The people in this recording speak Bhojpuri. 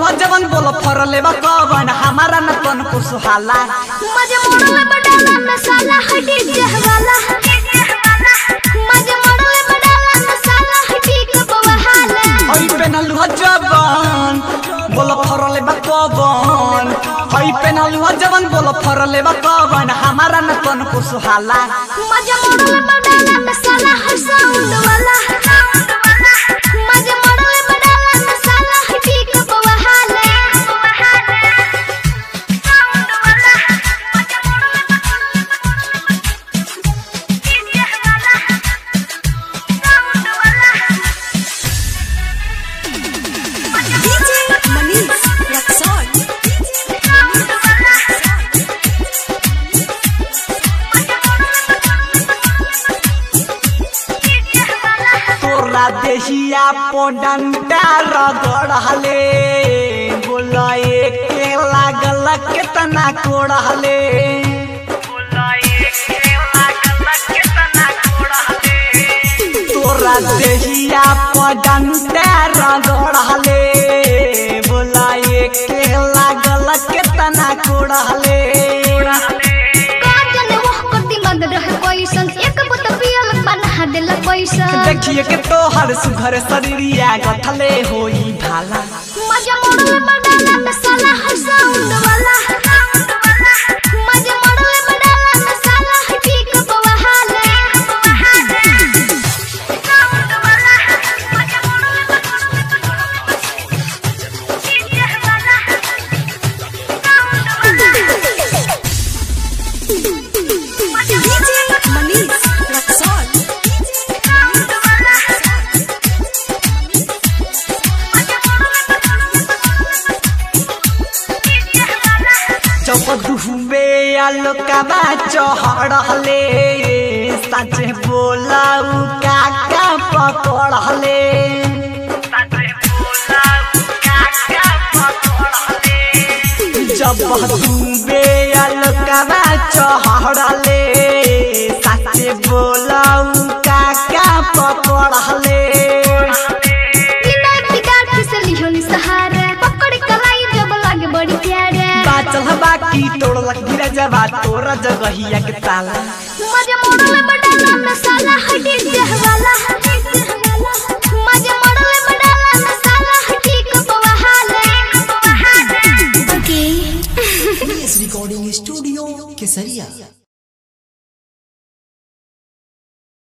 पेनलुआ जवन बोल फरले बा कवन हमारा न तन को सुहाला मजे मोड़ले बडाला मसाला हटी जहवाला मजे मोड़ले बडाला मसाला हटी कबहाला हई पेनलुआ जवन बोल फरले बा कवन हई पेनलुआ जवन बोल फरले बा कवन हमारा न तन को सुहाला मजे मोड़ले बडाला मसाला हर साउंड वाला मजे मोड़ले बडाला मसाला हटी कबहाला साउंड वाला मजे मोड़ले जहवाला साउंड वाला DJ Manish Raksol तोरा देहिया पोडंटा रगड़ले बोला एक लागल कितना कोड़ले तोरा देहिया पोडंटा रगड़ले बोला एक लागल कितना कोड़ले काजल वो करती मद रहे पैसन एक बुत पियल बना देला पैसा देखिए के तोहर सुघर शरीरिया गथले होई भाला मजे मोड़ले बडाला मसाला हर साउंड वाला मजे मोड़ले बडाला मसाला हटी कबहाला साउंड वाला मजे मोड़ले जहवाला साउंड वाला DJ Manish Raksol जब दुहबे आलोकबा चढ़ले सच बोलाऊ काका पकड़ले जब दुहबे आलोकबा चढ़ले सच बोलाऊ काका पकड़ले बिना बिगाड़ फिसली होली सहारा पकड़ कलाई जब लागे बड़ी प्यारा बाचल बाकी तोड़लक गिरा जबा तोरा जगहिया के ताला मजे मोड़ले बडाला मसाला हटी जहवाला मजे मोड़ले बडाला मसाला हटी कबहाला ओके Recording Studio Kesaria.